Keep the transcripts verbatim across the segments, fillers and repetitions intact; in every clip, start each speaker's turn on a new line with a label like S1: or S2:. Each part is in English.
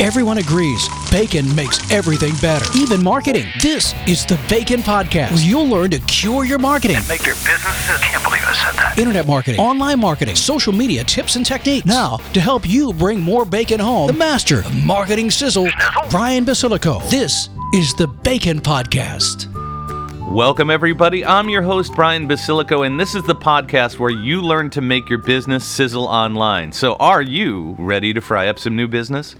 S1: Everyone agrees bacon makes everything better, even marketing. This is the Bacon Podcast, where you'll learn to cure your marketing.
S2: And make your business, I can't believe I said that.
S1: Internet marketing, online marketing, social media tips and techniques. Now, to help you bring more bacon home, the master of marketing sizzle,
S2: Sizzle?
S1: Brian Basilico. This is the Bacon Podcast.
S3: Welcome, everybody. I'm your host, Brian Basilico, and this is the podcast where you learn to make your business sizzle online. So are you ready to fry up some new business?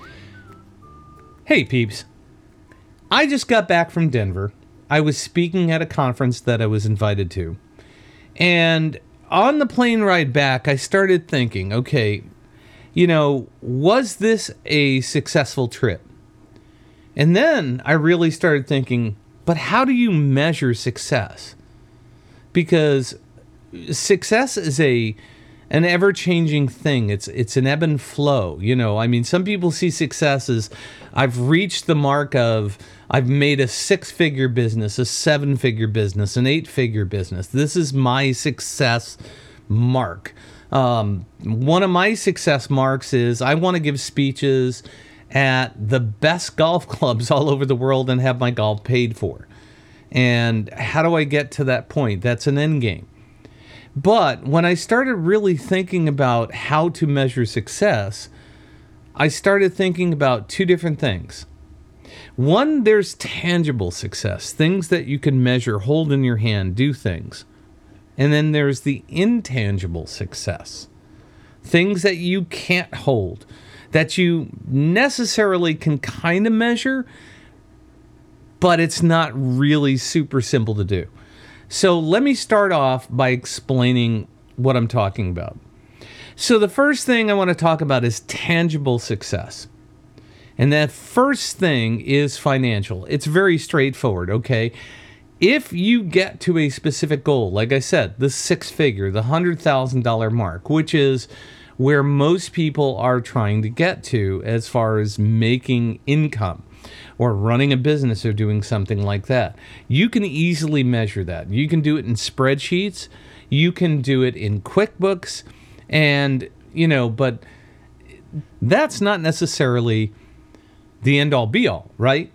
S4: Hey peeps, I just got back from Denver. I was speaking at a conference that I was invited to. And on the plane ride back, I started thinking, okay, you know, was this a successful trip? And then I really started thinking, but how do you measure success? Because success is a an ever-changing thing. It's it's an ebb and flow. You know, I mean, some people see success as I've reached the mark of I've made a six-figure business, a seven-figure business, an eight-figure business. This is my success mark. Um, one of my success marks is I want to give speeches at the best golf clubs all over the world and have my golf paid for. And how do I get to that point? That's an end game. But when I started really thinking about how to measure success, I started thinking about two different things. One, there's tangible success, things that you can measure, hold in your hand, do things. And then there's the intangible success, things that you can't hold, that you necessarily can kind of measure, but it's not really super simple to do. So let me start off by explaining what I'm talking about. So the first thing I want to talk about is tangible success. And that first thing is financial. It's very straightforward, okay? If you get to a specific goal, like I said, the six-figure, the one hundred thousand dollars mark, which is where most people are trying to get to as far as making income or running a business or doing something like that. You can easily measure that. You can do it in spreadsheets. You can do it in QuickBooks. And, you know, but that's not necessarily the end-all be-all, right?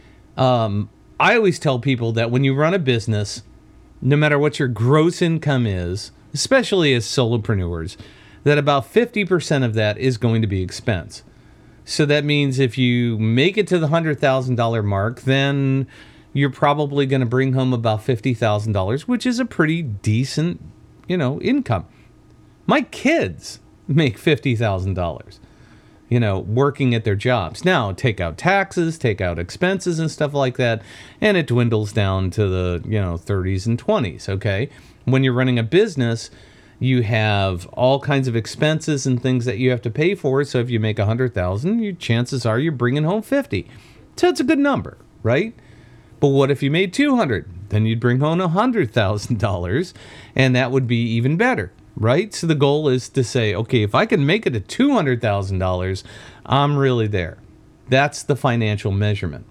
S4: Um, I always tell people that when you run a business, no matter what your gross income is, especially as solopreneurs, that about fifty percent of that is going to be expense. So that means if you make it to the one hundred thousand dollars mark, then you're probably going to bring home about fifty thousand dollars, which is a pretty decent, you know, income. My kids make fifty thousand dollars, you know, working at their jobs. Now, take out taxes, take out expenses and stuff like that, and it dwindles down to the, you know, thirties and twenties, okay? When you're running a business, you have all kinds of expenses and things that you have to pay for. So if you make one hundred thousand dollars, your chances are you're bringing home fifty. So it's a good number, right? But what if you made two hundred thousand dollars? Then you'd bring home one hundred thousand dollars, and that would be even better, right? So the goal is to say, okay, if I can make it to two hundred thousand dollars, I'm really there. That's the financial measurement.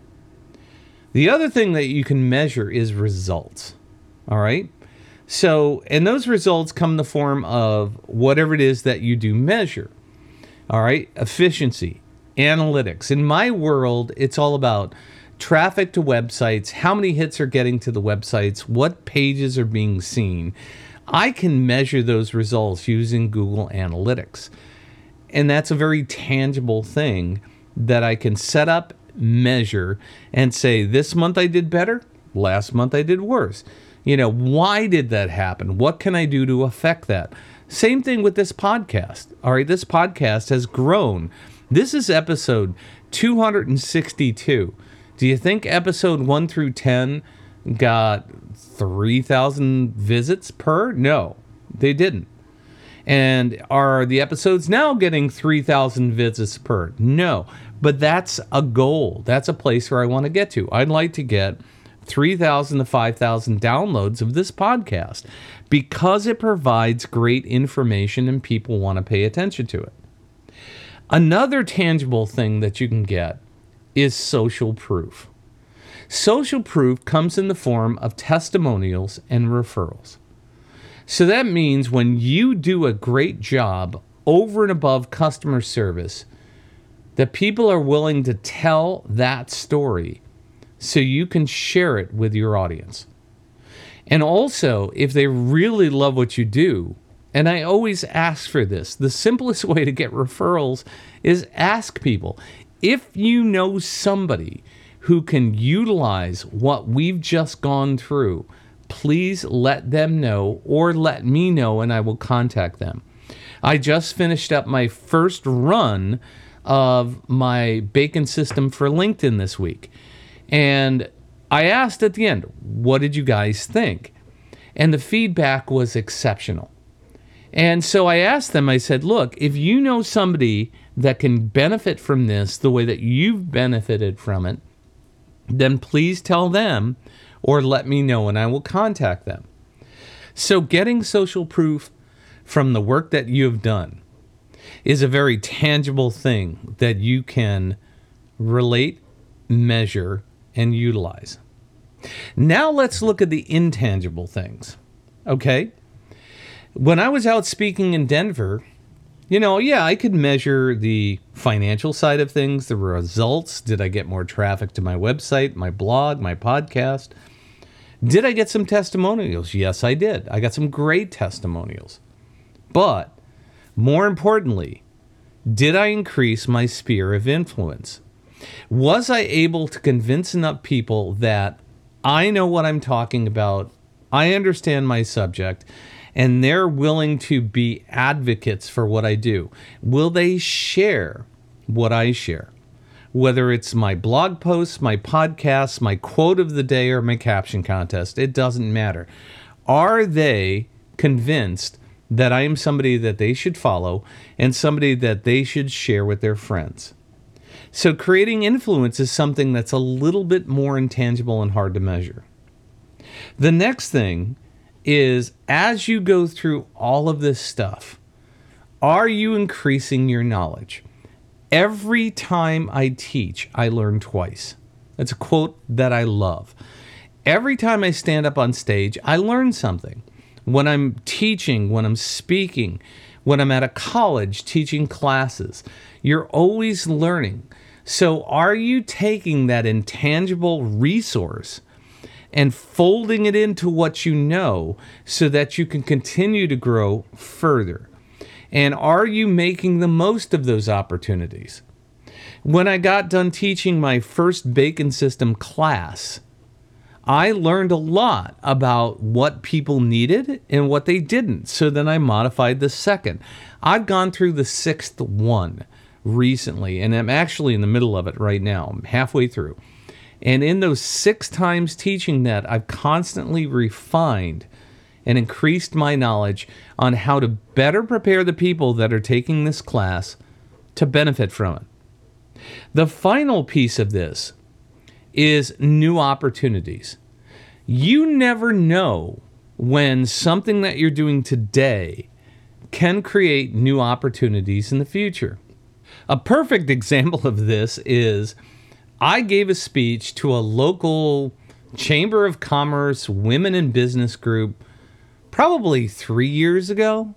S4: The other thing that you can measure is results, all right? So, and those results come in the form of whatever it is that you do measure. All right, efficiency, analytics. In my world, it's all about traffic to websites, how many hits are getting to the websites, what pages are being seen. I can measure those results using Google Analytics. And that's a very tangible thing that I can set up, measure, and say, this month I did better, last month I did worse. You know, why did that happen? What can I do to affect that? Same thing with this podcast. All right, this podcast has grown. This is episode two hundred sixty-two. Do you think episode one through ten got three thousand visits per? No, they didn't. And are the episodes now getting three thousand visits per? No, but that's a goal. That's a place where I want to get to. I'd like to get three thousand to five thousand downloads of this podcast because it provides great information and people want to pay attention to it. Another tangible thing that you can get is social proof. Social proof comes in the form of testimonials and referrals. So that means when you do a great job over and above customer service, that people are willing to tell that story so you can share it with your audience. And also, if they really love what you do, and I always ask for this, the simplest way to get referrals is ask people. If you know somebody who can utilize what we've just gone through, please let them know or let me know and I will contact them. I just finished up my first run of my Bacon system for LinkedIn this week. And I asked at the end, what did you guys think? And the feedback was exceptional. And so I asked them, I said, look, if you know somebody that can benefit from this the way that you've benefited from it, then please tell them or let me know and I will contact them. So getting social proof from the work that you have done is a very tangible thing that you can relate, measure, and utilize. Now let's look at the intangible things, okay? When I was out speaking in Denver, you know, yeah, I could measure the financial side of things, the results. Did I get more traffic to my website, my blog, my podcast? Did I get some testimonials? Yes, I did. I got some great testimonials. But more importantly, did I increase my sphere of influence? Was I able to convince enough people that I know what I'm talking about, I understand my subject, and they're willing to be advocates for what I do? Will they share what I share? Whether it's my blog posts, my podcasts, my quote of the day, or my caption contest, it doesn't matter. Are they convinced that I am somebody that they should follow and somebody that they should share with their friends? So creating influence is something that's a little bit more intangible and hard to measure. The next thing is, as you go through all of this stuff, are you increasing your knowledge? Every time I teach, I learn twice. That's a quote that I love. Every time I stand up on stage, I learn something. When I'm teaching, when I'm speaking, when I'm at a college teaching classes, you're always learning. So are you taking that intangible resource and folding it into what you know so that you can continue to grow further? And are you making the most of those opportunities? When I got done teaching my first Bacon System class, I learned a lot about what people needed and what they didn't. So then I modified the second. I've gone through the sixth one recently, and I'm actually in the middle of it right now. I'm halfway through. And in those six times teaching that, I've constantly refined and increased my knowledge on how to better prepare the people that are taking this class to benefit from it. The final piece of this is new opportunities. You never know when something that you're doing today can create new opportunities in the future. A perfect example of this is I gave a speech to a local Chamber of Commerce Women in Business group probably three years ago.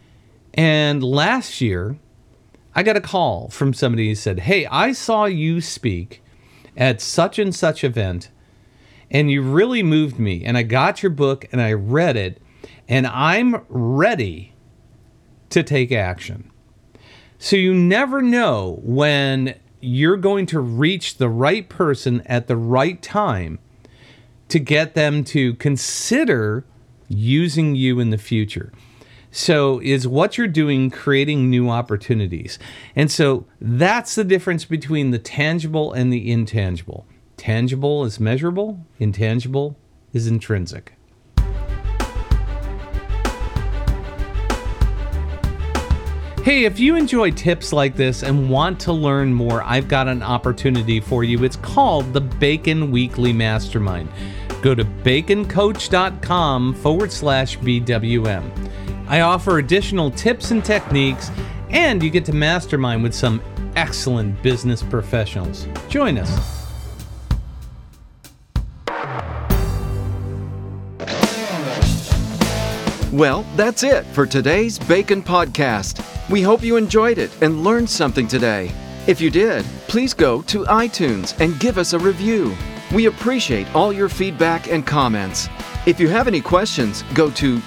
S4: And last year, I got a call from somebody who said, hey, I saw you speak at such and such event, and you really moved me. And I got your book and I read it, and I'm ready to take action. So you never know when you're going to reach the right person at the right time to get them to consider using you in the future. So is what you're doing creating new opportunities? And so that's the difference between the tangible and the intangible. Tangible is measurable, intangible is intrinsic. Hey, if you enjoy tips like this and want to learn more, I've got an opportunity for you. It's called the Bacon Weekly Mastermind. Go to baconcoach.com forward slash BWM. I offer additional tips and techniques, and you get to mastermind with some excellent business professionals. Join us.
S5: Well, that's it for today's Bacon Podcast. We hope you enjoyed it and learned something today. If you did, please go to iTunes and give us a review. We appreciate all your feedback and comments. If you have any questions, go to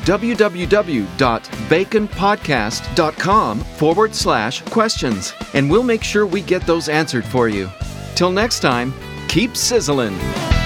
S5: www.baconpodcast.com forward slash questions, and we'll make sure we get those answered for you. Till next time, keep sizzling.